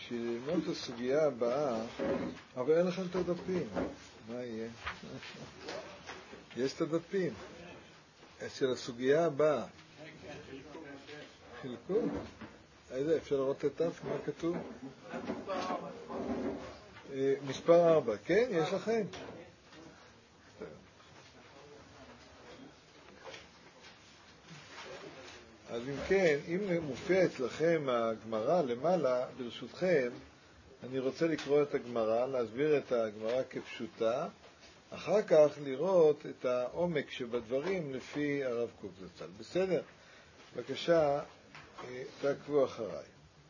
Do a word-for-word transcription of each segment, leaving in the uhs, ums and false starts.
בשביל ללמוד את הסוגיה הבאה, אבל אין לכם את הדפים. מה יהיה? יש את הדפים. של הסוגיה הבאה. חילקו? איזה, אפשר לראות את דף, מה כתוב? מספר ארבע. כן, יש לכם? אז אם כן, אם מופיע אצלכם הגמרא למעלה, ברשותכם, אני רוצה לקרוא את הגמרא, להסביר את הגמרא כפשוטה, אחר כך לראות את העומק שבדברים לפי הרב קוק זצ"ל. בסדר? בבקשה, תעקבו אחריי.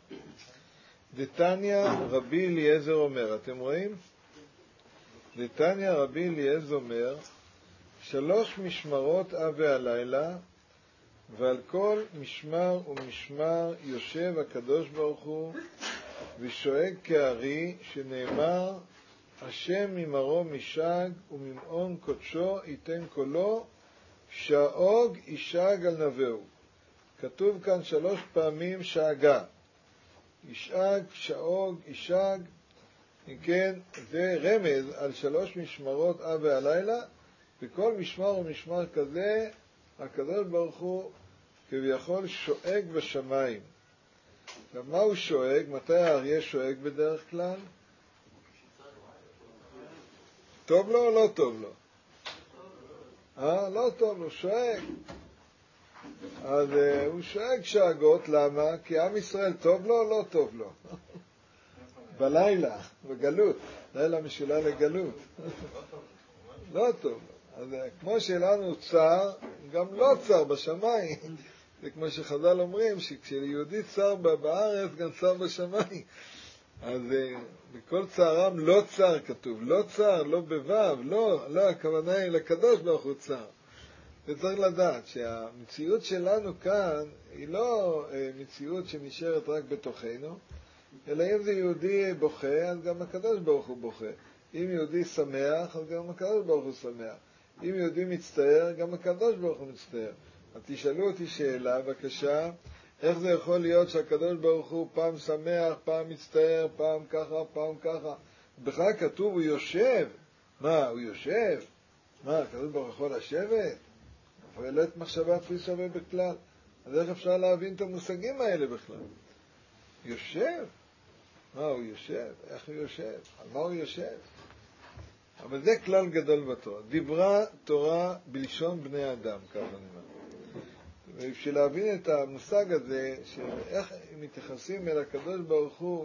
דתניא רבי אליעזר אומר, אתם רואים? דתניא רבי אליעזר אומר, שלוש משמרות אבי הלילה, ועל כל משמר ומשמר יושב הקדוש ברוך הוא ושואג כארי, שנאמר השם ממרום ישאג וממעון קודשו ייתן קולו, שאוג ישאג על נבהו. כתוב כאן שלוש פעמים שאגה, ישאג, שאוג, ישאג. אם כן, זה רמז על שלוש משמרות אבי הלילה, וכל משמר ומשמר כזה הקדוש ברוך הוא כביכול שואג בשמיים. ומה הוא שואג? מתי האריה שואג בדרך כלל? טוב לו או לא טוב לו? אה, לא טוב לו, שואג. אז uh, הוא שואג שאגות, למה? כי עם ישראל טוב לו או לא טוב לו? בלילה, בגלות. לילה משולל לגלות. לא טוב לו. אז כמו שלנו צר, גם לא צר בשמיים. זה כמו שחז"ל אומרים, שכשיהודי צר בארץ, גם צר בשמיים. אז בכל צערם לא צר כתוב, לא צר, לא בבב, לא, לא, הכוונה היא לקדוש ברוך הוא צר. וצריך לדעת שהמציאות שלנו כאן היא לא מציאות שנשארת רק בתוכנו, אלא אם זה יהודי בוכה, אז גם הקדוש ברוך הוא בוכה. אם יהודי שמח, אז גם הקדוש ברוך הוא שמח. אם יהודי מצטער, גם הקדוש ברוך הוא מצטער. אז תשאלו אותי שאלה, בבקשה, איך זה יכול להיות שהקדוש ברוך הוא פעם שמח, פעם מצטער, פעם ככה, פעם ככה? בכלל כתוב, הוא יושב. מה, הוא יושב? מה, הקדוש ברוך הוא יכול לשבת? פועלת מחשבה כפי שווה בכלל. אז איך אפשר להבין את המושגים האלה בכלל? יושב? מה, הוא יושב? איך הוא יושב? על מה הוא יושב? אבל זה כלל גדול בתורה. דיברה תורה בלשון בני אדם, ככה אני אומר. ובשביל להבין את המושג הזה, שאיך מתייחסים אל הקדוש ברוך הוא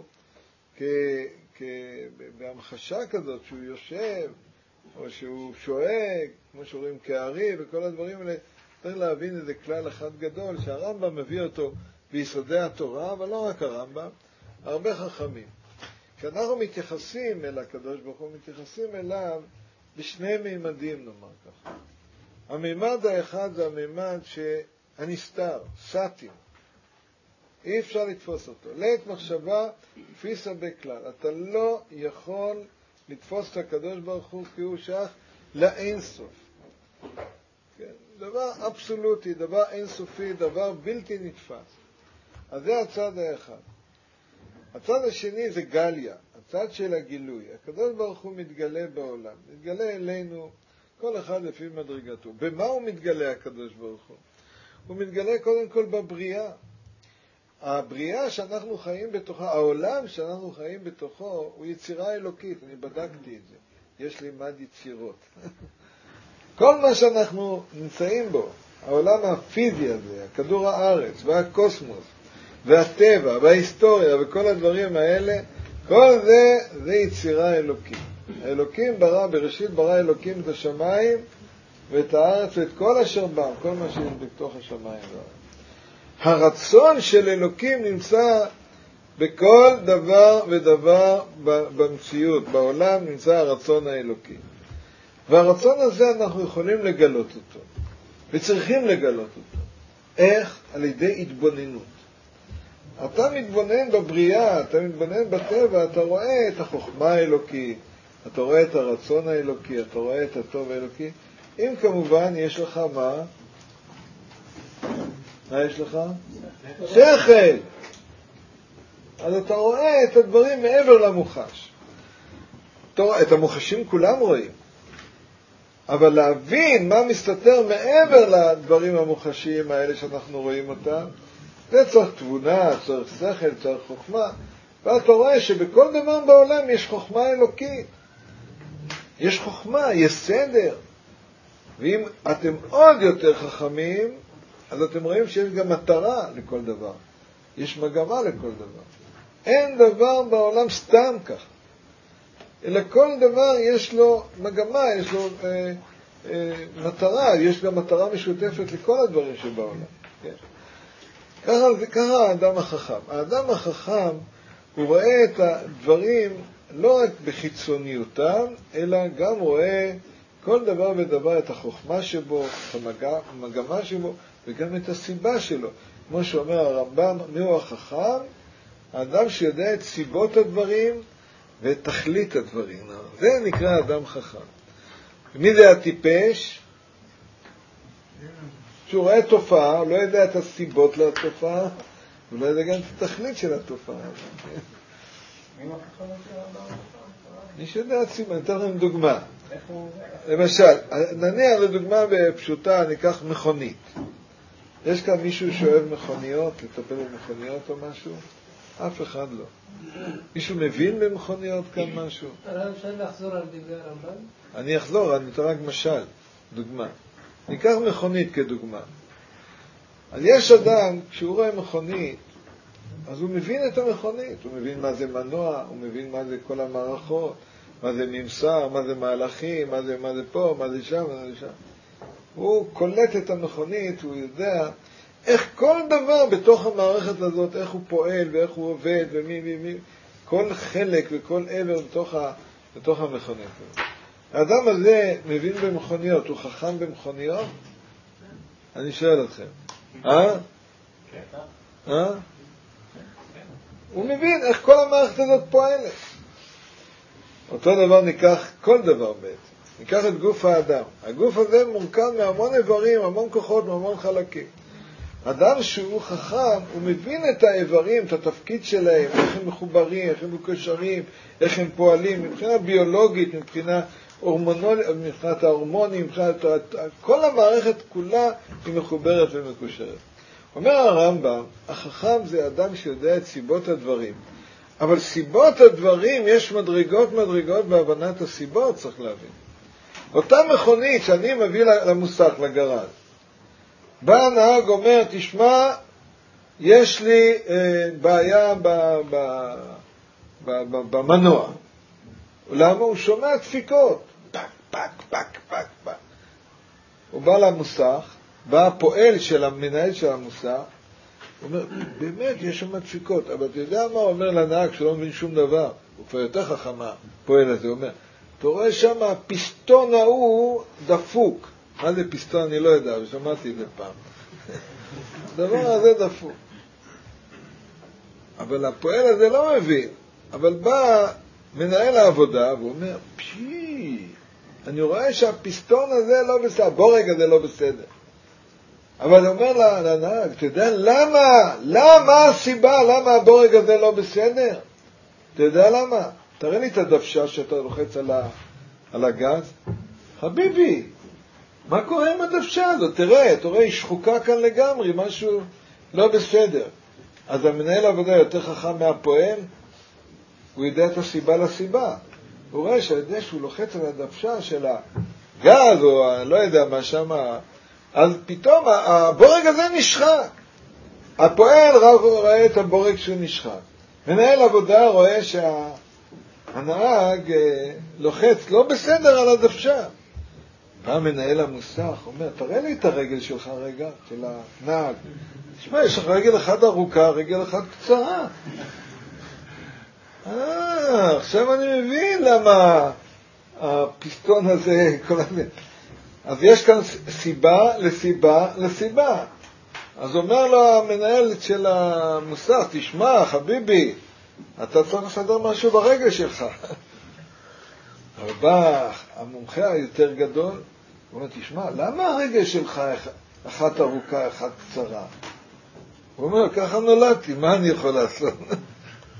בהמחשה כזאת, שהוא יושב, או שהוא שואג, כמו שאומרים כארי, וכל הדברים האלה, צריך להבין איזה כלל אחד גדול, שהרמב"ם מביא אותו ביסודי התורה, אבל לא רק הרמב"ם, הרבה חכמים. כשאנחנו מתייחסים אל הקדוש ברוך הוא, מתייחסים אליו בשני מימדים, נאמר ככה. המימד האחד זה המימד שהנסתר, סתים. אי אפשר לתפוס אותו. לית מחשבה, תפיסה בכלל. אתה לא יכול לתפוס את הקדוש ברוך הוא כי הוא שייך לאינסוף. כן? דבר אבסולוטי, דבר אינסופי, דבר בלתי נתפס. אז זה הצד האחד. הצד השני זה גליה, הצד של הגילוי. הקדוש ברוך הוא מתגלה בעולם, מתגלה אלינו, כל אחד לפי מדרגתו. במה הוא מתגלה הקדוש ברוך הוא? הוא מתגלה קודם כל בבריאה. הבריאה שאנחנו חיים בתוכה, העולם שאנחנו חיים בתוכו, הוא יצירה אלוקית. אני בדקתי את זה. יש לי מד יצירות. כל מה שאנחנו נמצאים בו, העולם הפיזי הזה, הכדור הארץ והקוסמוס, והטבע וההיסטוריה וכל הדברים האלה, כל זה, זה יצירה אלוקית. האלוקים ברא, בראשית ברא אלוקים את השמיים ואת הארץ ואת כל אשר בם, כל מה שיש בתוך השמיים. הרצון של אלוקים נמצא בכל דבר ודבר במציאות, בעולם נמצא הרצון האלוקי. והרצון הזה אנחנו יכולים לגלות אותו, וצריכים לגלות אותו. איך? על ידי התבוננות. אתה מתבונן בבריאה, אתה מתבונן בטבע, אתה רואה את החוכמה האלוקית, אתה רואה את הרצון האלוקי, אתה רואה את הטוב האלוקי. אם כמובן יש לך מה? מה יש לך? שכל. אז אתה רואה את הדברים מעבר למוחש. את המוחשים כולם רואים. אבל להבין מה מסתתר מעבר לדברים המוחשיים האלה שאנחנו רואים אותם, זה צריך תבונה, צריך שכל, צריך חוכמה. ואתה רואה שבכל דבר בעולם יש חוכמה אלוקית. יש חוכמה, יש סדר. ואם אתם עוד יותר חכמים, אז אתם רואים שיש גם מטרה לכל דבר. יש מגמה לכל דבר. אין דבר בעולם סתם כך. אלא כל דבר יש לו מגמה, יש לו אה, אה, מטרה, יש גם מטרה משותפת לכל הדברים שבעולם. כן. ככה, ככה האדם החכם. האדם החכם, הוא רואה את הדברים לא רק בחיצוניותם, אלא גם רואה כל דבר ודבר את החוכמה שבו, את המגמה שבו, וגם את הסיבה שלו. כמו שאומר הרמב"ם, מיהו החכם? האדם שיודע את סיבות הדברים ואת תכלית הדברים. זה נקרא אדם חכם. מי זה הטיפש? שהוא רואה תופעה, הוא לא יודע את הסיבות לתופעה, הוא לא יודע גם את התכלית של התופעה. מי שיודע את סיבה, אני אתן לכם דוגמה. למשל, נניח לדוגמה בפשוטה, ניקח מכונית. יש כאן מישהו שאוהב מכוניות, לטפל במכוניות או משהו? אף אחד לא. מישהו מבין במכוניות כאן משהו? אפשר לחזור על דברי הרמב"ם? אני אחזור, אני אתן רק משל, דוגמה. ניקח מכונית כדוגמה. אז יש אדם, כשהוא רואה מכונית, אז הוא מבין את המכונית, הוא מבין מה זה מנוע, הוא מבין מה זה כל המערכות, מה זה ממסר, מה זה מהלכים, מה זה, מה זה פה, מה זה שם, מה זה שם. הוא קולט את המכונית, הוא יודע איך כל דבר בתוך המערכת הזאת, איך הוא פועל ואיך הוא עובד ומי מי מי, כל חלק וכל עבר בתוך, ה, בתוך המכונית. האדם הזה מבין במכוניות, הוא חכם במכוניות? אני שואל אתכם. אה? אה? הוא מבין איך כל המערכת הזאת פועלת. אותו דבר ניקח כל דבר בעצם. ניקח את גוף האדם. הגוף הזה מורכב מהמון איברים, המון כוחות, מהמון חלקים. אדם שהוא חכם, הוא מבין את האיברים, את התפקיד שלהם, איך הם מחוברים, איך הם מקושרים, איך הם פועלים, מבחינה ביולוגית, מבחינה הורמונולית, מבחינת ההורמונים, מבחינת כל המערכת כולה היא מחוברת ומקושרת. אומר הרמב"ם, החכם זה אדם שיודע את סיבות הדברים. אבל סיבות הדברים, יש מדרגות מדרגות בהבנת הסיבות, צריך להבין. אותה מכונית שאני מביא למוסך, לגרז, בא הנהג אומר, תשמע, יש לי אה, בעיה ב, ב, ב, ב, במנוע. למה? הוא שומע דפיקות. פק, פק, פק, פק, פק. הוא בא למוסך, בא הפועל של המנהל של המוסך, הוא אומר, באמת יש שם דפיקות, אבל אתה יודע מה? הוא אומר לנהג שלא מבין שום דבר, הוא כבר יותר חכם הפועל הזה, הוא אומר, אתה רואה שם הפיסטון ההוא דפוק. מה זה פיסטון? אני לא יודע, ושמעתי את זה פעם. הדבר הזה דפוק. אבל הפועל הזה לא מבין. אבל בא מנהל העבודה והוא אומר, פשי, אני רואה שהפיסטון הזה לא בסדר, הבורג הזה לא בסדר. אבל הוא אומר לנהג, אתה יודע למה? למה הסיבה? למה הבורג הזה לא בסדר? אתה יודע למה? תראה לי את הדוושה שאתה לוחץ על, ה, על הגז. חביבי, מה קורה עם הדוושה הזאת? תראה, אתה רואה, היא שחוקה כאן לגמרי, משהו לא בסדר. אז המנהל העבודה יותר חכם מהפועל, הוא יודע את הסיבה לסיבה. הוא רואה שהידי שהוא לוחץ על הדוושה של הגז, או לא יודע מה שם, אז פתאום הבורג הזה נשחק. הפועל רואה את הבורג שהוא נשחק. מנהל עבודה רואה שהנהג לוחץ לא בסדר על הדוושה. בא מנהל המוסך, אומר, תראה לי את הרגל שלך רגע, של הנהג. תשמע, יש לך רגל אחת ארוכה, רגל אחת קצרה. אה, עכשיו אני מבין למה הפיסטון הזה, כל הזה. אז יש כאן סיבה לסיבה לסיבה. אז אומר לו המנהל של המוסך, תשמע, חביבי, אתה צריך לסדר משהו ברגל שלך. אבל בא המומחה היותר גדול, הוא אומר, תשמע, למה הרגל שלך אחת ארוכה, אחת קצרה? הוא אומר, ככה נולדתי, מה אני יכול לעשות?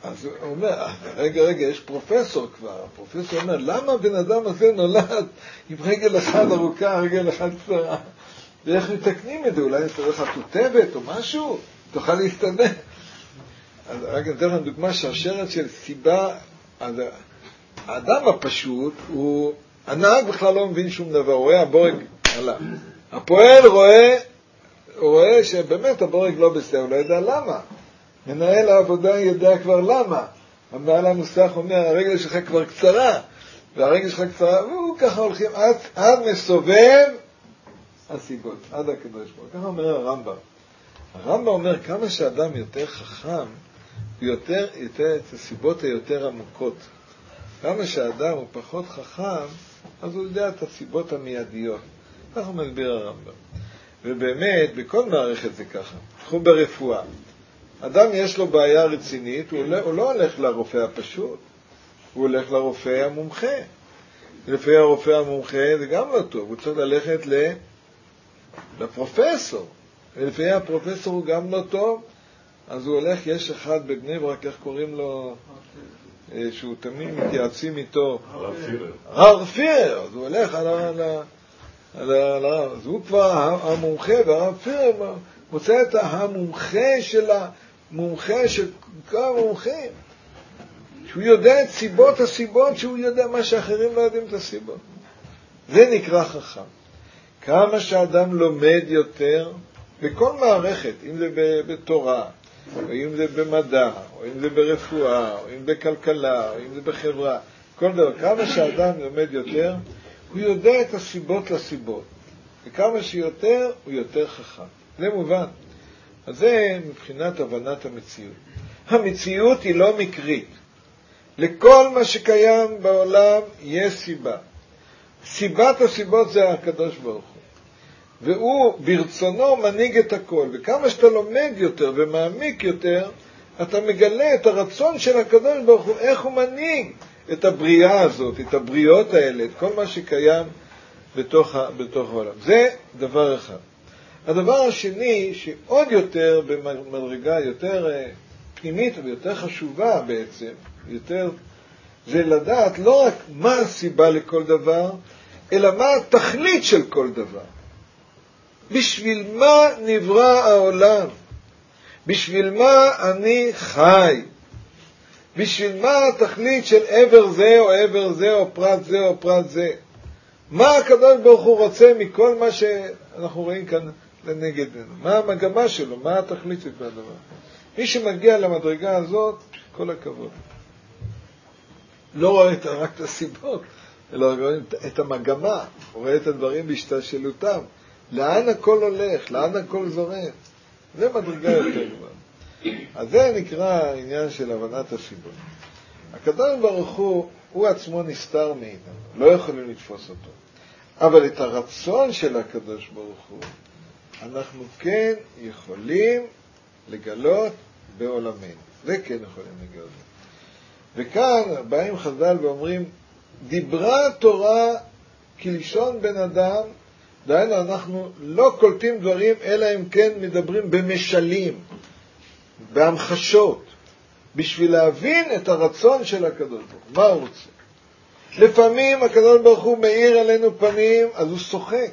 אז הוא אומר, רגע, רגע, יש פרופסור כבר. הפרופסור אומר, למה הבן אדם הזה נולד עם רגל אחת ארוכה, רגל אחת קצרה? ואיך מתקנים את זה? אולי נצטרך לך תותבת או משהו? תוכל להסתדר. אז רק נתן לנו דוגמה, שרשרת של סיבה. אז האדם הפשוט, הוא, הנהג בכלל לא מבין שום דבר, הוא רואה הבורג עלה. הפועל רואה, הוא רואה שבאמת הבורג לא בסדר, הוא לא יודע למה. מנהל העבודה יודע כבר למה. המנהל המוסך אומר, הרגל שלך כבר קצרה, והרגל שלך קצרה, והוא ככה הולכים עד, עד מסובב הסיבות, עד הקדוש ברוך הוא. ככה אומר הרמב"ם. הרמב"ם אומר, כמה שאדם יותר חכם, יותר, יותר, את הסיבות היותר עמוקות. כמה שאדם הוא פחות חכם, אז הוא יודע את הסיבות המיידיות. ככה מסביר הרמב"ם. ובאמת, בכל מערכת זה ככה. תחום ברפואה. אדם יש לו בעיה רצינית, הוא לא, הוא לא הולך לרופא הפשוט, הוא הולך לרופא המומחה. לפי הרופא המומחה זה גם לא טוב, הוא צריך ללכת לפרופסור. ולפי הפרופסור הוא גם לא טוב, אז הוא הולך, יש אחד בבני ברק, איך קוראים לו, שהוא תמיד מתייעצים איתו, הרב פירר. הרב פירר, אז הוא הולך על הרב, אז הוא כבר המומחה, והרב פירר מוצא את המומחה של המומחה של כל המומחים, שהוא יודע את סיבות הסיבות, שהוא יודע מה שאחרים לא יודעים את הסיבות. זה נקרא חכם. כמה שאדם לומד יותר, בכל מערכת, אם זה בתורה, או אם זה במדע, או אם זה ברפואה, או אם בכלכלה, או אם זה בחברה, כל דבר, כמה שאדם לומד יותר, הוא יודע את הסיבות לסיבות. וכמה שיותר, הוא יותר חכם. זה מובן. אז זה מבחינת הבנת המציאות. המציאות היא לא מקרית. לכל מה שקיים בעולם יש סיבה. סיבת הסיבות זה הקדוש ברוך הוא. והוא ברצונו מנהיג את הכל. וכמה שאתה לומד יותר ומעמיק יותר, אתה מגלה את הרצון של הקדוש ברוך הוא, איך הוא מנהיג את הבריאה הזאת, את הבריאות האלה, את כל מה שקיים בתוך, בתוך העולם. זה דבר אחד. הדבר השני, שעוד יותר במדרגה יותר פנימית ויותר חשובה בעצם, יותר, זה לדעת לא רק מה הסיבה לכל דבר, אלא מה התכלית של כל דבר. בשביל מה נברא העולם? בשביל מה אני חי? בשביל מה התכלית של עבר זה או עבר זה או פרט זה או פרט זה? מה הקדוש ברוך הוא רוצה מכל מה שאנחנו רואים כאן לנגדנו? מה המגמה שלו? מה התכלית של כל הדבר? מי שמגיע למדרגה הזאת, כל הכבוד. לא רואה רק את הסיבות, אלא רואה את המגמה, רואה את הדברים בהשתלשלותם. לאן הכל הולך? לאן הכל זורם? זה מדרגה יותר גבוהה. אז זה נקרא העניין של הבנת הסיבות. הקדוש ברוך הוא, הוא עצמו נסתר מאיתנו, לא יכולים לתפוס אותו. אבל את הרצון של הקדוש ברוך הוא, אנחנו כן יכולים לגלות בעולמנו. זה כן יכולים לגלות. וכאן באים חז"ל ואומרים, דיברה התורה כלשון בן אדם, דהיינו אנחנו לא קולטים דברים, אלא אם כן מדברים במשלים, בהמחשות, בשביל להבין את הרצון של הקדוש ברוך הוא. מה הוא רוצה? לפעמים הקדוש ברוך הוא מאיר עלינו פנים, אז הוא שוחק.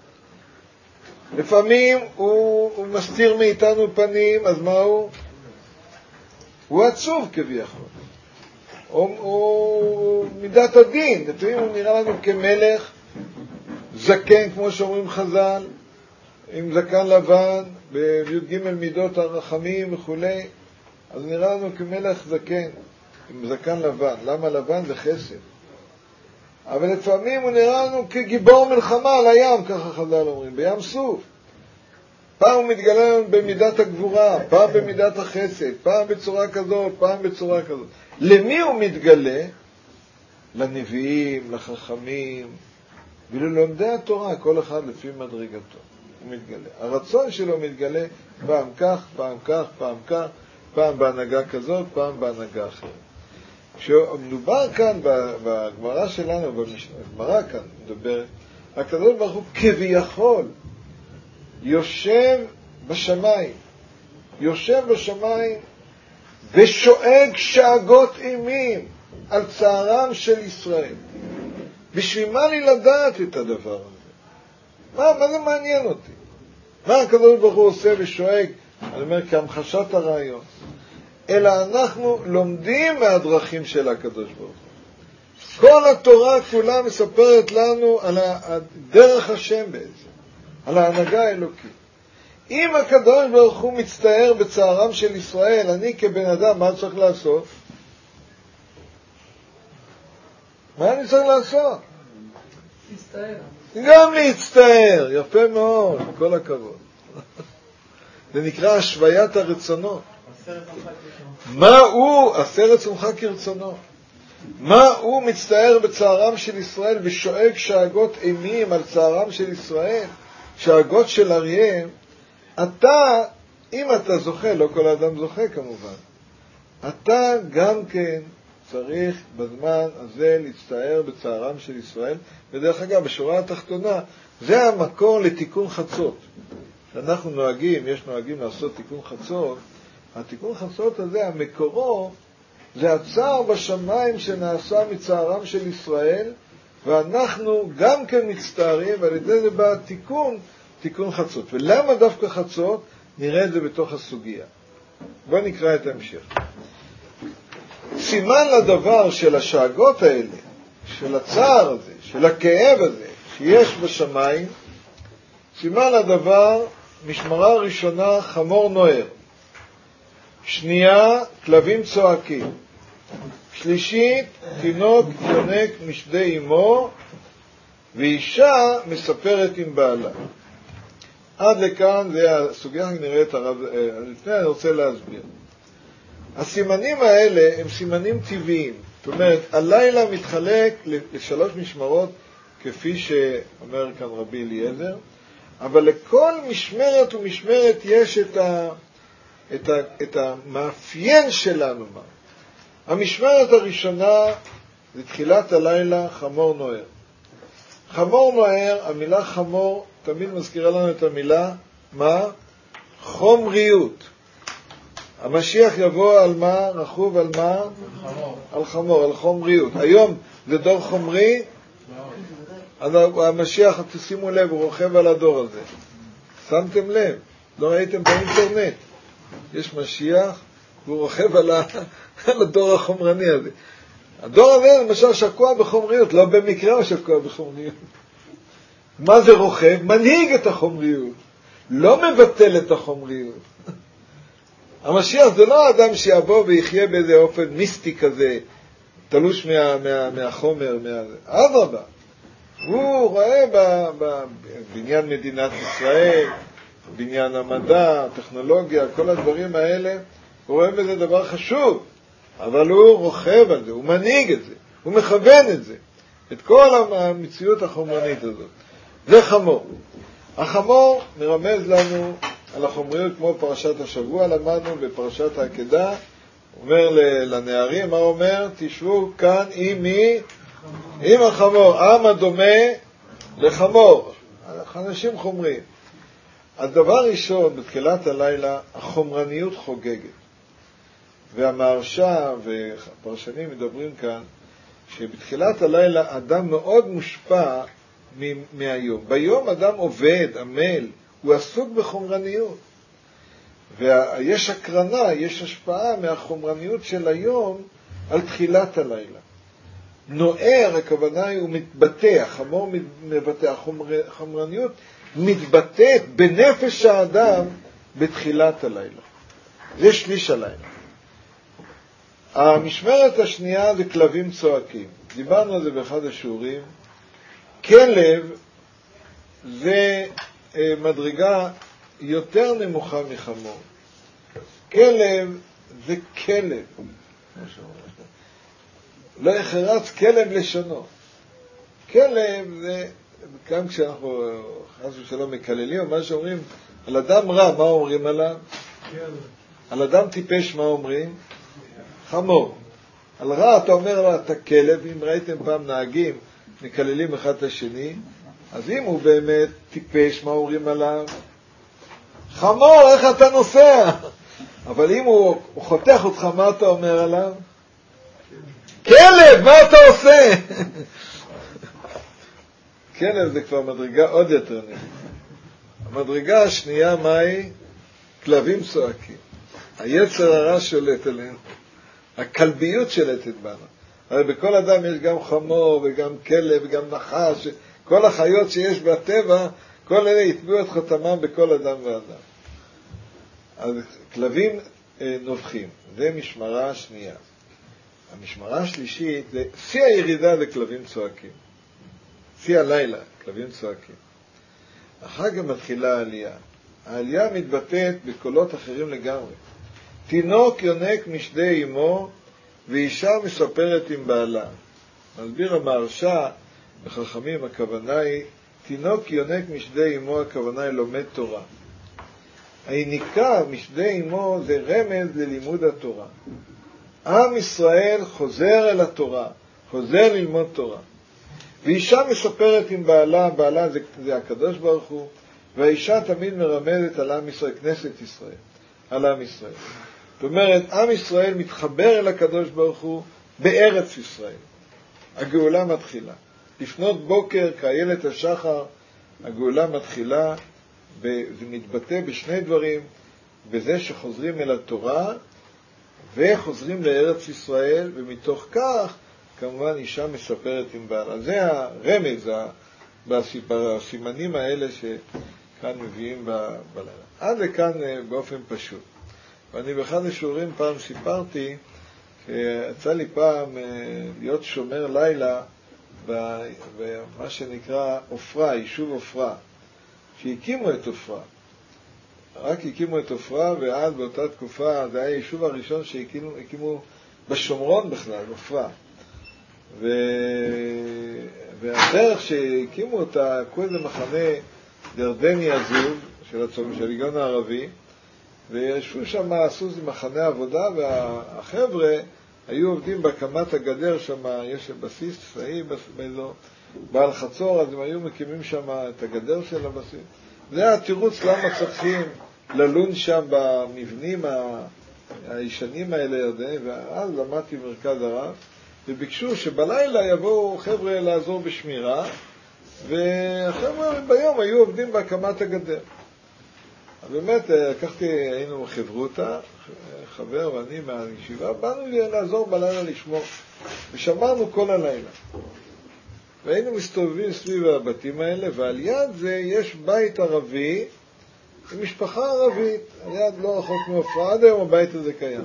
לפעמים הוא, הוא מסתיר מאיתנו פנים, אז מה הוא? הוא עצוב כביכול. הוא, הוא מידת הדין. לפעמים הוא נראה לנו כמלך, זקן, כמו שאומרים חז"ל, עם זקן לבן, בי"ג מידות הרחמים וכו'. אז נראה לנו כמלך זקן, עם זקן לבן. למה לבן? זה חסד. אבל לפעמים הוא נראה לנו כגיבור מלחמה על הים, ככה חז"ל אומרים, בים סוף. פעם הוא מתגלה לנו במידת הגבורה, פעם במידת החסד, פעם בצורה כזאת, פעם בצורה כזאת. למי הוא מתגלה? לנביאים, לחכמים, וללומדי התורה, כל אחד לפי מדרגתו. הוא מתגלה. הרצון שלו מתגלה פעם כך, פעם כך, פעם כך, פעם בהנהגה כזאת, פעם בהנהגה אחרת. כשמדובר כאן בגמרא שלנו, בגמרא כאן מדבר, הקדוש ברוך הוא כביכול יושב בשמיים, יושב בשמיים ושואג שאגות אימים על צערם של ישראל. בשביל מה לי לדעת את הדבר הזה? מה, מה זה מעניין אותי? מה הקדוש ברוך הוא עושה ושואג? אני אומר כהמחשת הרעיון. אלא אנחנו לומדים מהדרכים של הקדוש ברוך הוא. כל התורה כולה מספרת לנו על דרך השם בעצם, על ההנהגה האלוקית. אם הקדוש ברוך הוא מצטער בצערם של ישראל, אני כבן אדם, מה צריך לעשות? מה אני צריך לעשות? להצטער. גם להצטער, יפה מאוד, כל הכבוד. זה נקרא השוויית הרצונות. מה הוא, עשרת שמחה כרצונו. מה הוא מצטער בצערם של ישראל ושואג שאגות אימים על צערם של ישראל, שאגות של אריה. אתה, אם אתה זוכה, לא כל האדם זוכה כמובן, אתה גם כן צריך בזמן הזה להצטער בצערם של ישראל. ודרך אגב, בשורה התחתונה, זה המקור לתיקון חצות. שאנחנו נוהגים, יש נוהגים לעשות תיקון חצות, התיקון חצות הזה, המקורו, זה הצער בשמיים שנעשה מצערם של ישראל, ואנחנו גם כן מצטערים, ועל ידי זה בא תיקון, תיקון חצות. ולמה דווקא חצות? נראה את זה בתוך הסוגיה. בואו נקרא את ההמשך. סימן לדבר של השאגות האלה, של הצער הזה, של הכאב הזה, שיש בשמיים, סימן לדבר, משמרה ראשונה, חמור נוער. שנייה, כלבים צועקים. שלישית, תינוק יונק משדי אמו, ואישה מספרת עם בעלה. עד לכאן, זה הסוגיה נראית הרב, לפני אני רוצה להסביר. הסימנים האלה הם סימנים טבעיים. זאת אומרת, הלילה מתחלק לשלוש משמרות, כפי שאומר כאן רבי אליעזר, אבל לכל משמרת ומשמרת יש את, ה, את, ה, את המאפיין שלנו. מה? המשמרת הראשונה זה תחילת הלילה, חמור נוער. חמור נוער, המילה חמור תמיד מזכירה לנו את המילה, מה? חומריות. המשיח יבוא על מה? רחוב על מה? חמור. על חמור, על חומריות. היום זה דור חומרי, המשיח, תשימו לב, הוא רוכב על הדור הזה. שמתם לב? לא ראיתם באינטרנט? יש משיח, והוא רוכב על, ה... על הדור החומרני הזה. הדור הזה למשל שקוע בחומריות, לא במקרה הוא שקוע בחומריות. מה זה רוכב? מנהיג את החומריות, לא מבטל את החומריות. המשיח זה לא האדם שיבוא ויחיה באיזה אופן מיסטי כזה, תלוש מה, מה, מהחומר, מה... אדרבה. הוא רואה בבניין מדינת ישראל, בניין המדע, הטכנולוגיה, כל הדברים האלה, הוא רואה בזה דבר חשוב, אבל הוא רוכב על זה, הוא מנהיג את זה, הוא מכוון את זה, את כל המציאות החומרנית הזאת. זה חמור. החמור מרמז לנו על החומריות כמו פרשת השבוע, למדנו בפרשת העקדה, אומר לנערים, מה אומר? תשבו כאן עם מי? עם החמור. עם הדומה לחמור. אנשים חומרים. הדבר ראשון, בתחילת הלילה, החומרניות חוגגת. והמהרש"א והפרשנים מדברים כאן, שבתחילת הלילה אדם מאוד מושפע מהיום. ביום אדם עובד, עמל, הוא עסוק בחומרניות. ויש הקרנה, יש השפעה מהחומרניות של היום על תחילת הלילה. נוער, הכוונה היא, הוא מתבטא, החמור מתבטא, החומרניות מתבטאת בנפש האדם בתחילת הלילה. זה שליש הלילה. המשמרת השנייה זה כלבים צועקים. דיברנו על זה באחד השיעורים. כלב זה מדרגה יותר נמוכה מחמור. כלב זה כלב. לא יחרץ כלב לשונו. כלב זה, גם כשאנחנו חס ושלום מקללים, או מה שאומרים, על אדם רע, מה אומרים עליו? על אדם טיפש, מה אומרים? חמור. על רע אתה אומר לו, אתה כלב. אם ראיתם פעם נהגים מקללים אחד את השני, אז אם הוא באמת טיפש, מה אומרים עליו? חמור, איך אתה נוסע? אבל אם הוא, הוא חותך אותך, מה אתה אומר עליו? כלב, מה אתה עושה? כלב זה כבר מדרגה עוד יותר נמוכה. המדרגה השנייה, מה היא? כלבים צועקים. היצר הרע שולט עלינו. הכלביות שולטת בנו. הרי בכל אדם יש גם חמור וגם כלב וגם נחש. כל החיות שיש בטבע, כל אלה יטביעו את חותמם בכל אדם ואדם. אז כלבים אה, נובחים. זה משמרה השנייה. המשמרה השלישית, זה שיא הירידה זה כלבים צועקים. שיא הלילה, כלבים צועקים. אחר כך מתחילה העלייה. העלייה מתבטאת בקולות אחרים לגמרי. תינוק יונק משדי אמו, ואישה מספרת עם בעלה. מסביר המהרש"א בחכמים, הכוונה היא, תינוק יונק משדי אמו, הכוונה היא לומד תורה. היניקה משדי אמו זה רמז ללימוד התורה. עם ישראל חוזר אל התורה, חוזר ללמוד תורה. ואישה מספרת עם בעלה, בעלה זה, זה הקדוש ברוך הוא, והאישה תמיד מרמזת על עם ישראל, כנסת ישראל, על עם ישראל. זאת אומרת, עם ישראל מתחבר אל הקדוש ברוך הוא בארץ ישראל. הגאולה מתחילה. לפנות בוקר, כאיילת השחר, הגאולה מתחילה, וזה מתבטא בשני דברים, בזה שחוזרים אל התורה, וחוזרים לארץ ישראל, ומתוך כך, כמובן, אישה מספרת עם בעלה. זה הרמז, בסימנים האלה שכאן מביאים בלילה. עד לכאן באופן פשוט. ואני באחד השיעורים פעם סיפרתי, שיצא לי פעם להיות שומר לילה, במה שנקרא אופרה, יישוב אופרה, שהקימו את אופרה. רק הקימו את אופרה, ועד באותה תקופה, זה היה היישוב הראשון שהקימו הקימו בשומרון בכלל, אופרה. ו... והדרך שהקימו אותה, קחו איזה מחנה ירדני עזוב, של הצום, של הליגון הערבי, וישבו שם, עשו איזה מחנה עבודה, והחבר'ה היו עובדים בהקמת הגדר שם, יש בסיס צבאי באזור, בעל חצור, אז הם היו מקימים שם את הגדר של הבסיס. זה היה תירוץ למה צריכים ללון שם במבנים הישנים האלה ירדני, ואז למדתי במרכז הרב, וביקשו שבלילה יבואו חבר'ה לעזור בשמירה, והחבר'ה ביום היו עובדים בהקמת הגדר. באמת, לקחתי, היינו בחברותה, חבר ואני מהישיבה, באנו לעזור בלילה לשמור, ושמרנו כל הלילה. והיינו מסתובבים סביב הבתים האלה, ועל יד זה יש בית ערבי, עם משפחה ערבית, על יד לא רחוק מעופרה, עד היום הבית הזה קיים.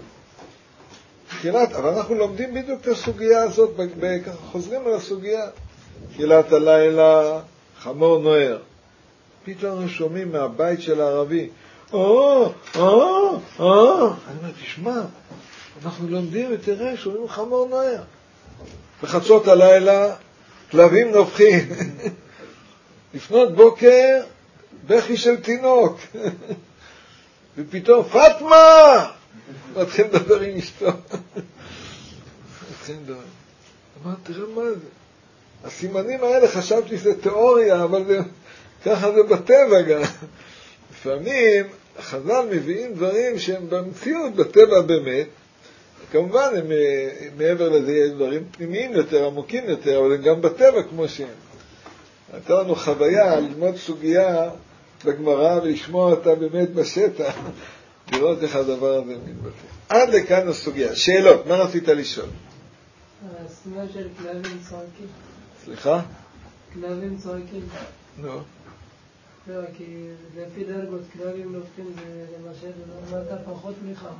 תחילת, אבל אנחנו לומדים בדיוק את הסוגיה הזאת, ככה חוזרים על הסוגיה. תחילת הלילה, חמור נוער. פתאום שומעים מהבית של הערבי, או, או, או. אני אומר, תשמע, אנחנו לומדים ותראה, שומעים חמור נוער. בחצות הלילה, כלבים נובחים. לפנות בוקר, בכי של תינוק. ופתאום, פטמה! מתחיל לדבר עם אשתו. מתחיל לדבר. אמרת, תראה מה זה. הסימנים האלה חשבתי שזה תיאוריה, אבל זה, ככה זה בטבע גם. לפעמים החז"ל מביאים דברים שהם במציאות, בטבע באמת. כמובן, הם, מעבר לזה יש דברים פנימיים יותר, עמוקים יותר, אבל הם גם בטבע כמו שהם. הייתה לנו חוויה ללמוד סוגיה בגמרא ולשמוע אותה באמת בשטח, לראות איך הדבר הזה מתבטא. עד לכאן הסוגיה. שאלות, מה רצית לשאול? הסימן של כלבים צועקים. סליחה? כלבים צועקים. נו. לא, כי לפי דרגות כלבים נופים זה למשל, אמרת פחות מחמור.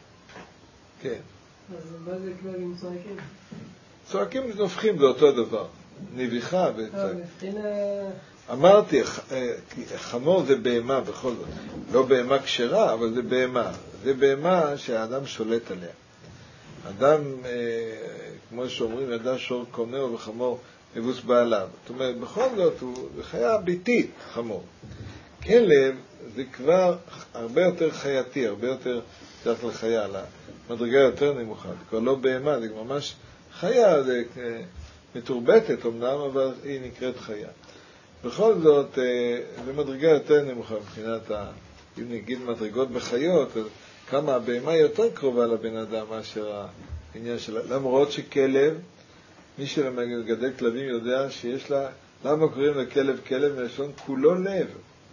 כן. אז מה זה כלבים צועקים? צועקים ונופחים זה אותו דבר. נביחה וצועקים. מבחינה... אמרתי, חמור זה בהמה בכל זאת. לא בהמה כשרה, אבל זה בהמה. זה בהמה שהאדם שולט עליה. אדם, כמו שאומרים, אדם שור קונהו וחמור מבוס בעליו. זאת אומרת, בכל זאת הוא חיה ביתית, חמור. כלב זה כבר הרבה יותר חייתי, הרבה יותר צריך לחיה, למדרגה יותר נמוכה. זה כבר לא בהמה, זה ממש חיה, זה מתורבתת אמנם, אבל היא נקראת חיה. בכל זאת, זה מדרגה יותר נמוכה מבחינת, ה... אם נגיד מדרגות בחיות, אז כמה הבהמה יותר קרובה לבן אדם מאשר העניין שלה. למרות שכלב, מי שמגדל כלבים יודע שיש לה, למה קוראים לכלב כלב? מלשון כולו לב.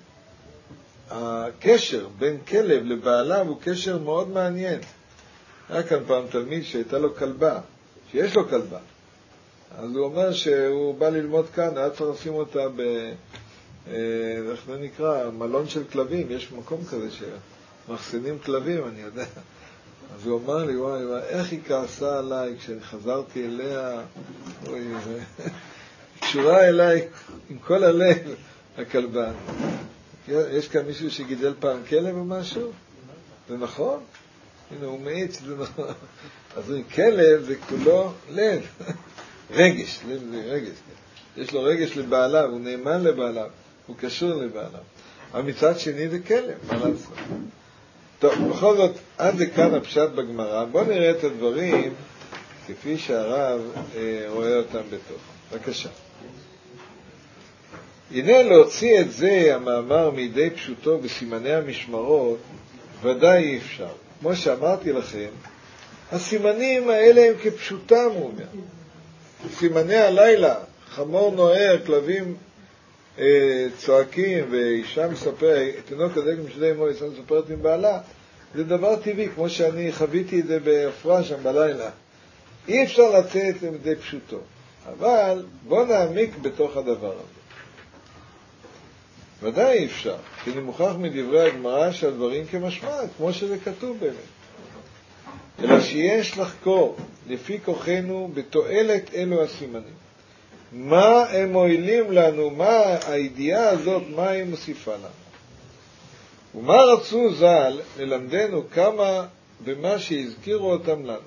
הקשר בין כלב לבעליו הוא קשר מאוד מעניין. היה כאן פעם תלמיד שהייתה לו כלבה, שיש לו כלבה. אז הוא אומר שהוא בא ללמוד כאן, היה צריך לשים אותה ב... איך זה נקרא? מלון של כלבים, יש מקום כזה שמחסנים כלבים, אני יודע. אז הוא אמר לי, וואי, וואי, איך היא כעסה עליי כשחזרתי אליה, אוי, קשורה אליי עם כל הלב, הכלבה. יש כאן מישהו שגידל פעם כלב או משהו? זה נכון? הנה, הוא מאיץ, זה נכון. אז כלב זה כולו לב, רגש, לב זה רגש. יש לו רגש לבעליו, הוא נאמן לבעליו, הוא קשור לבעליו. אבל מצד שני זה כלב, מה לעשות? טוב, בכל זאת, עד לכאן הפשט בגמרא. בואו נראה את הדברים כפי שהרב אה, רואה אותם בתוך. בבקשה. הנה להוציא את זה, המאמר מידי פשוטו בסימני המשמרות, ודאי אי אפשר. כמו שאמרתי לכם, הסימנים האלה הם כפשוטם, הוא אומר. סימני הלילה, חמור נוער, כלבים אה, צועקים, ואישה מספר, תינוק כזה משדי אמו, אישה מספרת עם בעלה, זה דבר טבעי, כמו שאני חוויתי את זה בהפרעה שם בלילה. אי אפשר לצאת למדי פשוטו. אבל בוא נעמיק בתוך הדבר הזה. ודאי אי אפשר, כי אני מוכרח מדברי הגמרא שהדברים כמשמע, כמו שזה כתוב באמת. אלא שיש לחקור לפי כוחנו בתועלת אלו הסימנים. מה הם מועילים לנו, מה הידיעה הזאת, מה היא מוסיפה לנו. ומה רצו ז"ל ללמדנו כמה במה שהזכירו אותם לנו.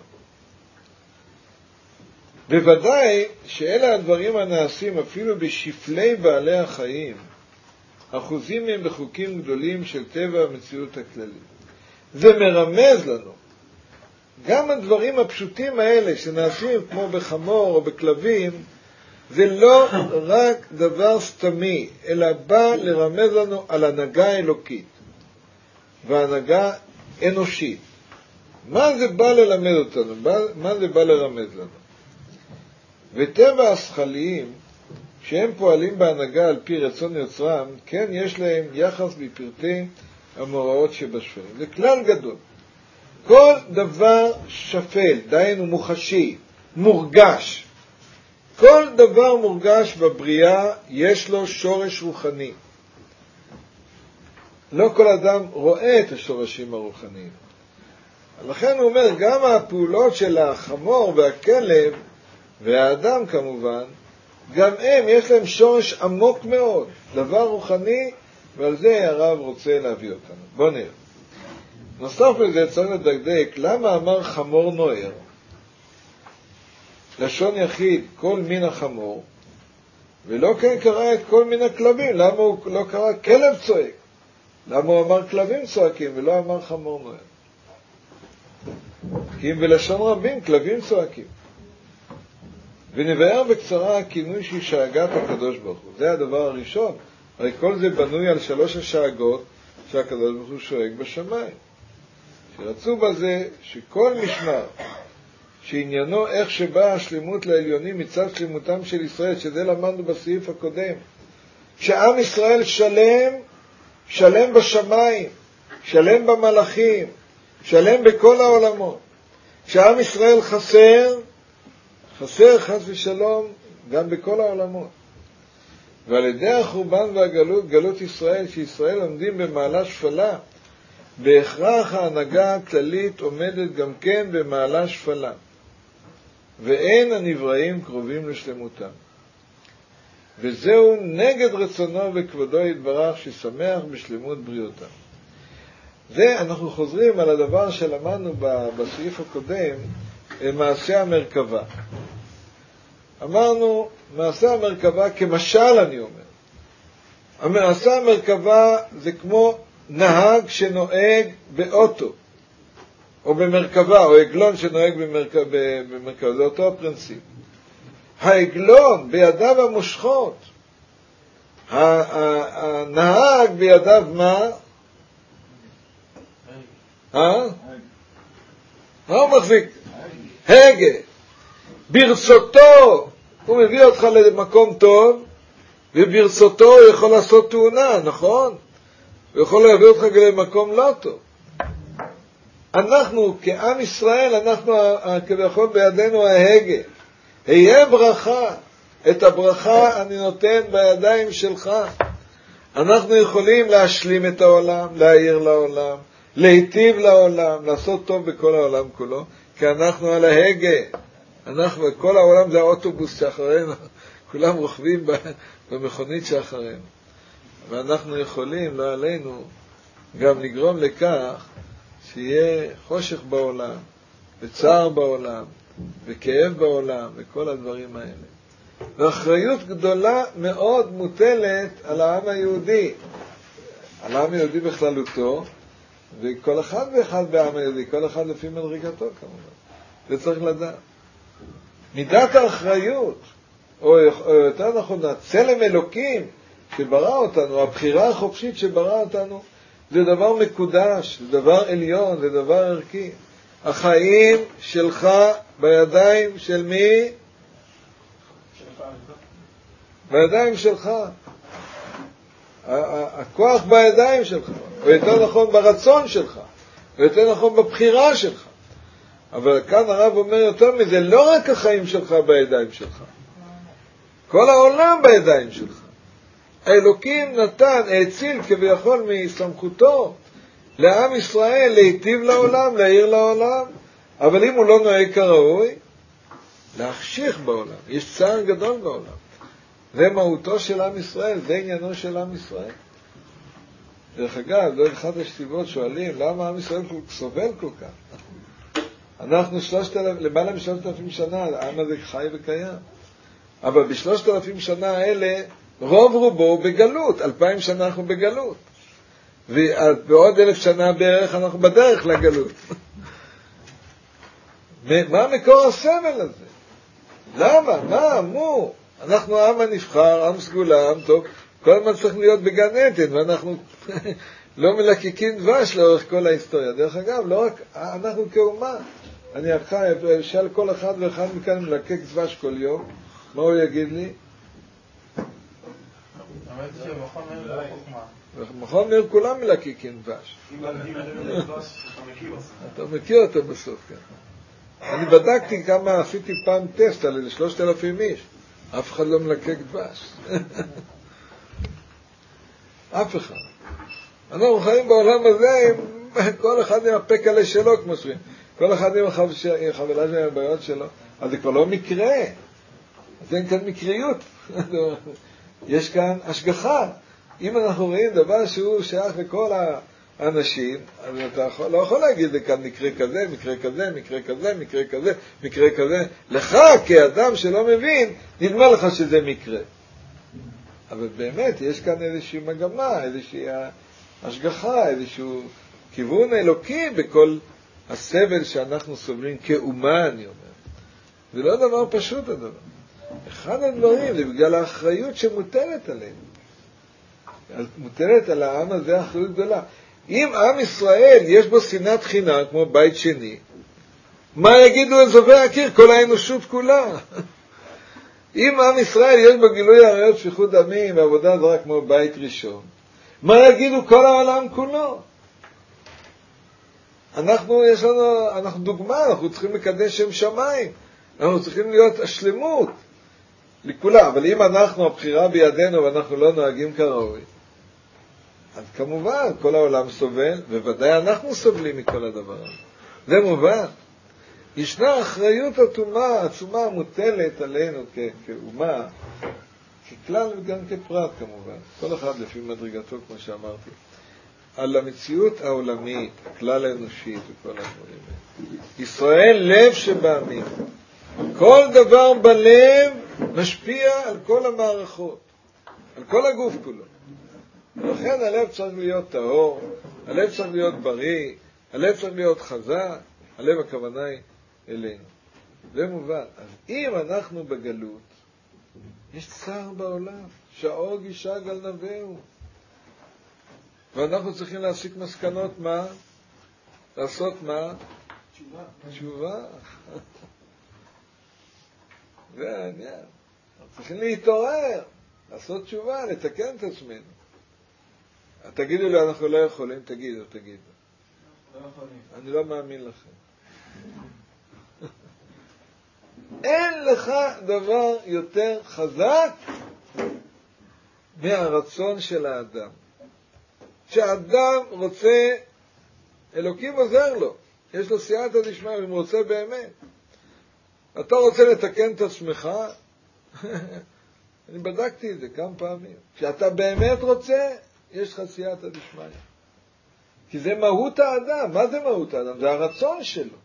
בוודאי שאלה הדברים הנעשים אפילו בשפלי בעלי החיים, אחוזים מהם בחוקים גדולים של טבע המציאות הכללית. זה מרמז לנו. גם הדברים הפשוטים האלה שנעשים כמו בחמור או בכלבים, זה לא רק דבר סתמי, אלא בא לרמז לנו על הנהגה אלוקית והנהגה אנושית. מה זה בא ללמד אותנו? מה זה בא לרמז לנו? וטבע השכליים, שהם פועלים בהנהגה על פי רצון יוצרם, כן יש להם יחס בפרטי המאורעות שבשפלים. זה כלל גדול. כל דבר שפל, דהיינו מוחשי, מורגש. כל דבר מורגש בבריאה יש לו שורש רוחני. לא כל אדם רואה את השורשים הרוחניים. לכן הוא אומר, גם הפעולות של החמור והכלב, והאדם כמובן, גם הם יש להם שורש עמוק מאוד, דבר רוחני, ועל זה הרב רוצה להביא אותנו. בוא נראה. נוסף לזה צריך לדקדק, למה אמר חמור נוער? לשון יחיד, כל מין החמור, ולא כן קרא את כל מין הכלבים. למה הוא לא קרא כלב צועק? למה הוא אמר כלבים צועקים ולא אמר חמור נוער? כי אם בלשון רבים כלבים צועקים. ונבאר בקצרה הכינוי של שאגת הקדוש ברוך הוא. זה הדבר הראשון. הרי כל זה בנוי על שלוש השאגות שהקדוש ברוך הוא שואג בשמיים. שרצו בזה שכל משמר שעניינו איך שבאה השלימות לעליונים מצד שלמותם של ישראל, שזה למדנו בסעיף הקודם, שעם ישראל שלם, שלם בשמיים, שלם במלאכים, שלם בכל העולמות. שעם ישראל חסר, חסר חס ושלום גם בכל העולמות. ועל ידי החורבן והגלות, גלות ישראל, שישראל עומדים במעלה שפלה, בהכרח ההנהגה הכללית עומדת גם כן במעלה שפלה. ואין הנבראים קרובים לשלמותם. וזהו נגד רצונו וכבודו יתברך ששמח בשלמות בריאותם. זה אנחנו חוזרים על הדבר שלמדנו בסעיף הקודם, מעשה המרכבה. אמרנו, מעשה המרכבה כמשל אני אומר. המעשה המרכבה זה כמו נהג שנוהג באוטו, או במרכבה, או עגלון שנוהג במרכבה, במרכבה. זה אותו הפרינציפ. העגלון בידיו המושכות, הנהג בידיו מה? אה? מה הוא מחזיק? הגה. ברצותו הוא מביא אותך למקום טוב, וברצותו הוא יכול לעשות תאונה, נכון? הוא יכול להביא אותך למקום לא טוב. אנחנו כעם ישראל, אנחנו כביכול בידינו ההגה. היה ברכה, את הברכה אני נותן בידיים שלך. אנחנו יכולים להשלים את העולם, להעיר לעולם, להיטיב לעולם, לעשות טוב בכל העולם כולו, כי אנחנו על ההגה. אנחנו, כל העולם זה האוטובוס שאחרינו, כולם רוכבים במכונית שאחרינו. ואנחנו יכולים, לא עלינו, גם לגרום לכך שיהיה חושך בעולם, וצער בעולם, וכאב בעולם, וכל הדברים האלה. ואחריות גדולה מאוד מוטלת על העם היהודי, על העם היהודי בכללותו, וכל אחד ואחד בעם היהודי, כל אחד לפי מדרגתו כמובן. זה צריך לדעת. מידת האחריות, או יותר נכון, הצלם אלוקים שברא אותנו, הבחירה החופשית שברא אותנו, זה דבר מקודש, זה דבר עליון, זה דבר ערכי. החיים שלך בידיים של מי? בידיים שלך. הכוח בידיים שלך, או יותר נכון ברצון שלך, או יותר נכון בבחירה שלך. אבל כאן הרב אומר יותר מזה, לא רק החיים שלך בידיים שלך, כל העולם בידיים שלך. האלוקים נתן, האציל כביכול מסמכותו לעם ישראל להיטיב לעולם, להעיר לעולם, אבל אם הוא לא נוהג כראוי, להחשיך בעולם. יש צער גדול בעולם. זה מהותו של עם ישראל, זה עניינו של עם ישראל. דרך אגב, זו אחת הסיבות שואלים, למה עם ישראל סובל כל כך? אנחנו שלושת אלפים, למעלה משלושת אלפים שנה, העם הזה חי וקיים. אבל בשלושת אלפים שנה האלה, רוב רובו בגלות, אלפיים שנה אנחנו בגלות. ובעוד אלף שנה בערך אנחנו בדרך לגלות. מה מקור הסבל הזה? למה? מה? מו? אנחנו העם הנבחר, עם סגולה, עם טוב, כל הזמן צריך להיות בגן עדן, ואנחנו לא מלקקים דבש לאורך כל ההיסטוריה. דרך אגב, לא רק אנחנו כאומה, אני אשאל כל אחד ואחד מכאן מלקק דבש כל יום, מה הוא יגיד לי? מכון מאיר כולם מלקקים דבש. אתה מכיר אותו בסוף, כן. אני בדקתי כמה, עשיתי פעם טסט על שלושת אלפים איש, אף אחד לא מלקק דבש. אף אחד. אנחנו חיים בעולם הזה, כל אחד עם הפק עלי שלו, כמו שאומרים. כל אחד עם החבילה של הבעיות שלו. אז זה כבר לא מקרה. אז אין כאן מקריות. יש כאן השגחה. אם אנחנו רואים דבר שהוא שייך לכל האנשים, אז אתה יכול, לא יכול להגיד זה כאן מקרה כזה, מקרה כזה, מקרה כזה, מקרה כזה, מקרה כזה. לך, כאדם שלא מבין, נדמה לך שזה מקרה. אבל באמת, יש כאן איזושהי מגמה, איזושהי השגחה, איזשהו כיוון אלוקי בכל הסבל שאנחנו סובלים כאומה, אני אומר. זה לא דבר פשוט הדבר. אחד הדברים, זה בגלל האחריות שמוטלת עלינו. מוטלת על העם הזה אחריות גדולה. אם עם ישראל יש בו שנאת חינם, כמו בית שני, מה יגידו אזובי הקיר? כל האנושות כולה. אם עם ישראל יש בו גילוי עריות, שפיכות דמים ועבודה זרה כמו בית ראשון, מה יגידו כל העולם כולו? אנחנו, יש לנו, אנחנו דוגמה, אנחנו צריכים לקדש שם שמיים, אנחנו צריכים להיות השלמות לכולם. אבל אם אנחנו, הבחירה בידינו ואנחנו לא נוהגים כראוי, אז כמובן כל העולם סובל, וודאי אנחנו סובלים מכל הדבר הזה. זה מובן. ישנה אחריות עצומה, עצומה מוטלת עלינו כ- כאומה, ככלל וגם כפרט כמובן, כל אחד לפי מדרגתו כמו שאמרתי, על המציאות העולמית, הכלל האנושית וכל הדברים האלה. ישראל לב שבעמים. כל דבר בלב משפיע על כל המערכות, על כל הגוף כולו. ולכן הלב צריך להיות טהור, הלב צריך להיות בריא, הלב צריך להיות חזק, הלב הכוונה היא אלינו. זה מובן. אז אם אנחנו בגלות, יש צער בעולם, שאור גישה גל נבאו. ואנחנו צריכים להסיק מסקנות מה? לעשות מה? תשובה. תשובה. זה העניין. צריכים להתעורר, לעשות תשובה, לתקן את עצמנו. תגידו לי, אנחנו לא יכולים, תגידו, תגידו. לא יכולים. אני לא מאמין לכם. אין לך דבר יותר חזק מהרצון של האדם. כשאדם רוצה, אלוקים עוזר לו. יש לו סייעתא דשמיא, אם הוא רוצה באמת. אתה רוצה לתקן את עצמך, אני בדקתי את זה כמה פעמים. כשאתה באמת רוצה, יש לך סייעתא דשמיא. כי זה מהות האדם. מה זה מהות האדם? זה הרצון שלו.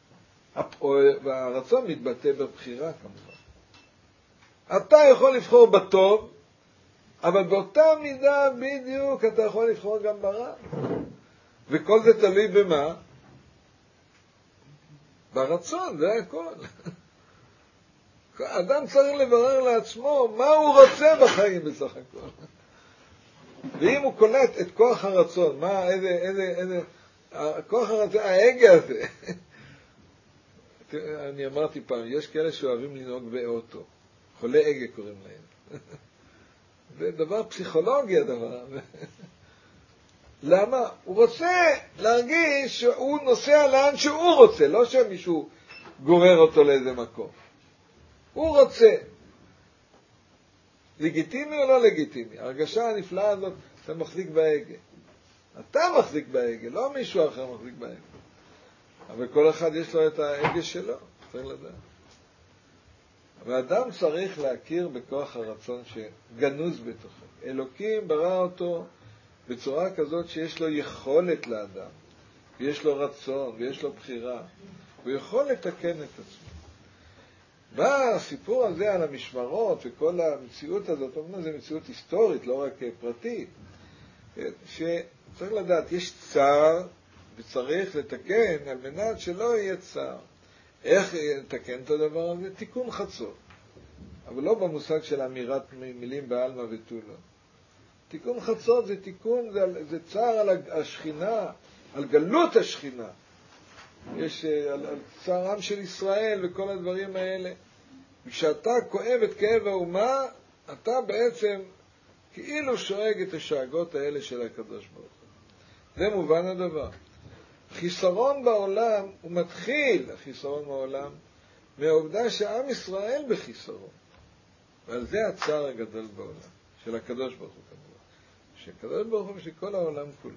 והרצון מתבטא בבחירה כמובן. אתה יכול לבחור בטוב, אבל באותה מידה בדיוק אתה יכול לבחור גם ברע. וכל זה תלוי במה? ברצון, זה הכל. אדם צריך לברר לעצמו מה הוא רוצה בחיים בסך הכל. ואם הוא קולט את כוח הרצון, מה, איזה, איזה, איזה, כוח הרצון, ההגה הזה. אני אמרתי פעם, יש כאלה שאוהבים לנהוג באוטו. חולי הגה קוראים להם. זה דבר פסיכולוגי הדבר. למה? הוא רוצה להרגיש שהוא נוסע לאן שהוא רוצה, לא שמישהו גורר אותו לאיזה מקום. הוא רוצה. לגיטימי או לא לגיטימי? הרגשה הנפלאה הזאת, אתה מחזיק בהגה. אתה מחזיק בהגה, לא מישהו אחר מחזיק בהגה. אבל כל אחד יש לו את ההגה שלו, צריך לדעת. ואדם צריך להכיר בכוח הרצון שגנוז בתוכו. אלוקים ברא אותו בצורה כזאת שיש לו יכולת לאדם, ויש לו רצון, ויש לו בחירה, הוא יכול לתקן את עצמו. מה הסיפור הזה על המשמרות וכל המציאות הזאת, אומנם זו מציאות היסטורית, לא רק פרטית, שצריך לדעת, יש צער וצריך לתקן על מנת שלא יהיה צער. איך לתקן את הדבר הזה? תיקון חצות. אבל לא במושג של אמירת מילים בעלמא ותו לא. תיקון חצות זה תיקון, זה, זה צער על השכינה, על גלות השכינה. יש על, על צערם של ישראל וכל הדברים האלה. כשאתה כואב את כאב האומה, אתה בעצם כאילו שואג את השאגות האלה של הקדוש ברוך הוא. זה מובן הדבר. חיסרון בעולם, הוא מתחיל, החיסרון בעולם, מהעובדה שעם ישראל בחיסרון. ועל זה הצער הגדול בעולם, של הקדוש ברוך הוא כמובן. שהקדוש ברוך הוא של כל העולם כולו.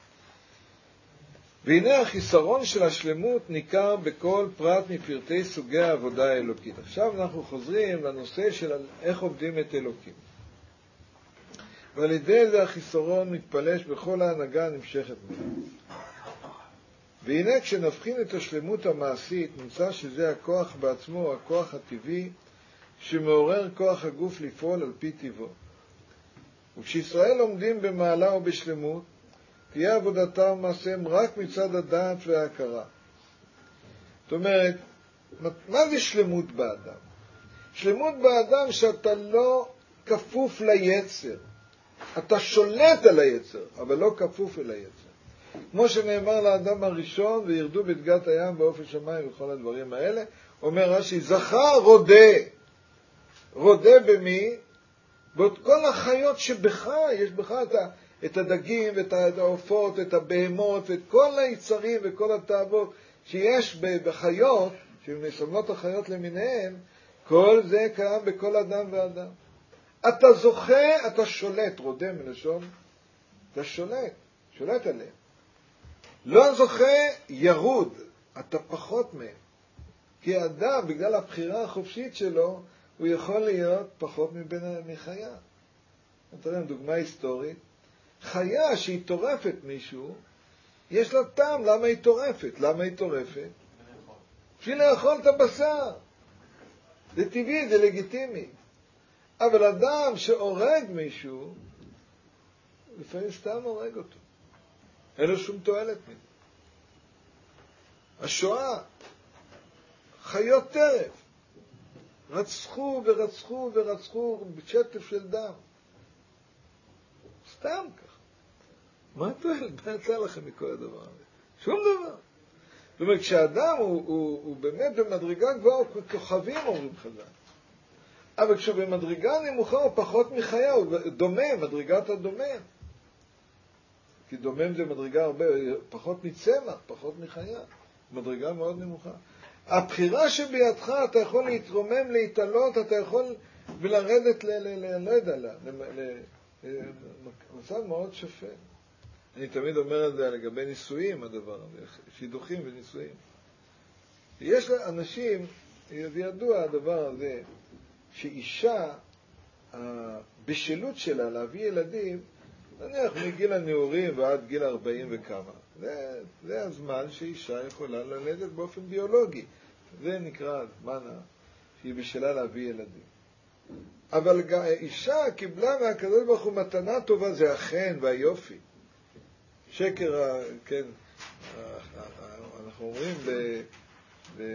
והנה החיסרון של השלמות ניכר בכל פרט מפרטי סוגי העבודה האלוקית. עכשיו אנחנו חוזרים לנושא של איך עובדים את אלוקים. ועל ידי זה החיסרון מתפלש בכל ההנהגה הנמשכת ממנו. והנה כשנבחין את השלמות המעשית, נמצא שזה הכוח בעצמו, הכוח הטבעי, שמעורר כוח הגוף לפעול על פי טבעו. וכשישראל עומדים במעלה ובשלמות, תהיה עבודתם ומעשיהם רק מצד הדעת וההכרה. זאת אומרת, מה זה שלמות באדם? שלמות באדם שאתה לא כפוף ליצר. אתה שולט על היצר, אבל לא כפוף אל היצר. כמו שנאמר לאדם הראשון, וירדו בדגת הים באופן שמיים וכל הדברים האלה, אומר רש"י, זכה רודה. רודה במי? בעוד כל החיות שבך, יש בך את, ה, את הדגים ואת העופות, את הבהמות, ואת כל היצרים וכל התאוות שיש בחיות, שמסמלות החיות למיניהן, כל זה קיים בכל אדם ואדם. אתה זוכה, אתה שולט, רודה מלשון, אתה שולט, שולט עליהם. לא זוכה, ירוד, אתה פחות מהם. כי האדם, בגלל הבחירה החופשית שלו, הוא יכול להיות פחות מבין מחיה. אתה יודע, דוגמה היסטורית, חיה שהיא טורפת מישהו, יש לה טעם, למה היא טורפת? למה היא טורפת? בשביל לאכול את הבשר. זה טבעי, זה לגיטימי. אבל אדם שהורג מישהו, לפעמים סתם הורג אותו. אין לו שום תועלת מזה. השואה, חיות טרף, רצחו ורצחו ורצחו בשטף של דם. סתם כך. מה תועלת? מה יצא לכם מכל הדבר הזה? שום דבר. זאת אומרת, כשאדם הוא, הוא, הוא באמת במדרגה גבוהה, הוא כוכבים אומרים חז"ל. אבל כשהוא במדרגה נמוכה הוא פחות מחיה, הוא דומם, מדרגת הדומם. כי דומם זה מדרגה הרבה, פחות מצמח, פחות מחיה. מדרגה מאוד נמוכה. הבחירה שבידך, אתה יכול להתרומם, להתעלות, אתה יכול ולרדת ל... ל, ל לא יודע, ל, ל, מצב מאוד שפל. אני תמיד אומר את זה לגבי נישואים, הדבר הזה, שידוכים ונישואים. יש אנשים, ידוע הדבר הזה, שאישה, הבשלות שלה להביא ילדים, נניח מגיל הנעורים ועד גיל ארבעים וכמה. זה, זה הזמן שאישה יכולה ללדת באופן ביולוגי. זה נקרא הזמן שהיא בשלה להביא ילדים. אבל אישה קיבלה מהקדוש ברוך הוא מתנה טובה, זה החן והיופי. שקר, כן, אנחנו אומרים ב... ב...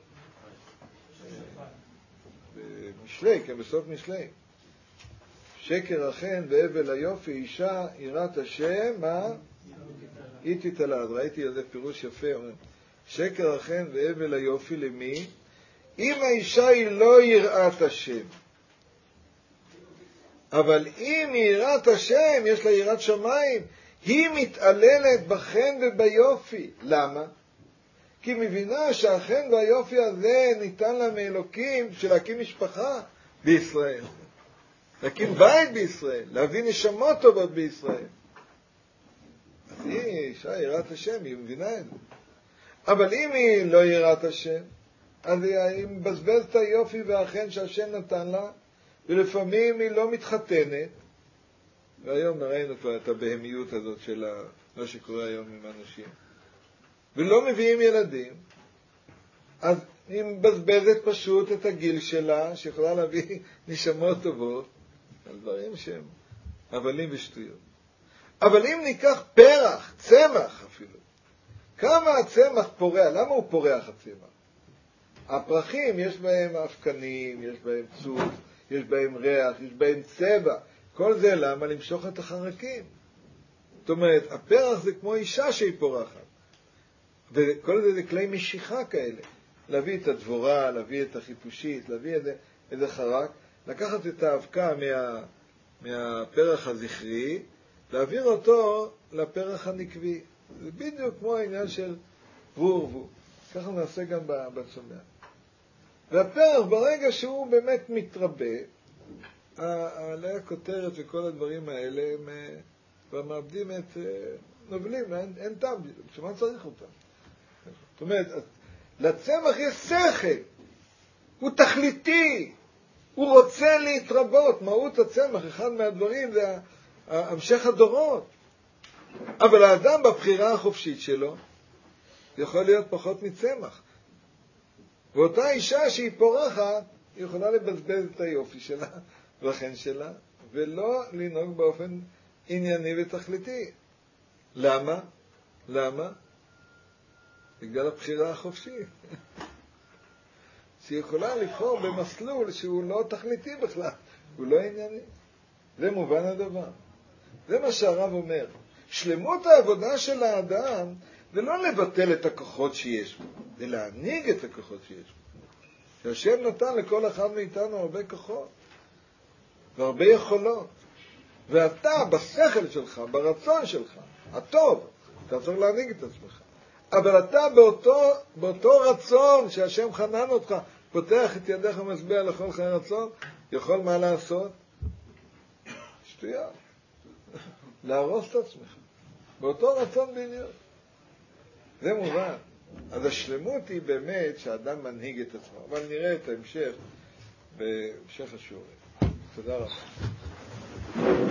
במשלי, כן, בסוף משלי. שקר החן והבל היופי, אישה יראת השם, מה? היא תתעלד. ראיתי על זה פירוש יפה. שקר החן והבל היופי למי? אם האישה היא לא יראת השם. אבל אם היא יראת השם, יש לה יראת שמיים, היא מתעללת בחן וביופי. למה? כי היא מבינה שהחן והיופי הזה ניתן לה מאלוקים של להקים משפחה בישראל. להקים בית בישראל, להביא נשמות טובות בישראל. אז היא אישה יראת השם, היא מבינה את זה. אבל אם היא לא יראת השם, אז היא מבזבז את היופי והחן שהשם נתן לה, ולפעמים היא לא מתחתנת, והיום ראינו כבר את הבהמיות הזאת של מה שקורה היום עם אנשים, ולא מביאים ילדים, אז היא מבזבזת פשוט את הגיל שלה, שיכולה להביא נשמות טובות, על דברים שהם הבלים ושטויות. אבל אם ניקח פרח, צמח אפילו, כמה הצמח פורח? למה הוא פורח הצמח? הפרחים יש בהם אפקנים, יש בהם צוף, יש בהם ריח, יש בהם צבע. כל זה למה? למשוך את החרקים. זאת אומרת, הפרח זה כמו אישה שהיא פורחת. וכל זה זה כלי משיכה כאלה. להביא את הדבורה, להביא את החיפושית, להביא איזה, איזה חרק, לקחת את האבקה מה, מהפרח הזכרי, להעביר אותו לפרח הנקבי. זה בדיוק כמו העניין של בור ורבו. ככה נעשה גם בצומח. והפרח ברגע שהוא באמת מתרבה, עלי הכותרת וכל הדברים האלה הם כבר מאבדים את נובלים, אין, אין טעם, שמה צריך אותם? זאת אומרת, לצמח יש שכל, הוא תכליתי, הוא רוצה להתרבות, מהות הצמח, אחד מהדברים זה המשך הדורות. אבל האדם בבחירה החופשית שלו יכול להיות פחות מצמח. ואותה אישה שהיא פורחת, היא יכולה לבזבז את היופי שלה, והחן שלה, ולא לנהוג באופן ענייני ותכליתי. למה? למה? בגלל הבחירה החופשית. שהיא יכולה לבחור במסלול שהוא לא תכליתי בכלל, הוא לא ענייני. זה מובן הדבר. זה מה שהרב אומר. שלמות העבודה של האדם זה לא לבטל את הכוחות שיש בו, זה להנהיג את הכוחות שיש בו. שהשם נתן לכל אחד מאיתנו הרבה כוחות והרבה יכולות. ואתה בשכל שלך, ברצון שלך, הטוב, אתה צריך להנהיג את עצמך. אבל אתה באותו, באותו רצון שהשם חנן אותך, פותח את ידיך ומשביע לכל חיי רצון, יכול מה לעשות? שטויה. להרוס את עצמך. באותו רצון בעניין. זה מובן. אז השלמות היא באמת שהאדם מנהיג את עצמו. אבל נראה את ההמשך בהמשך השיעורים. תודה רבה.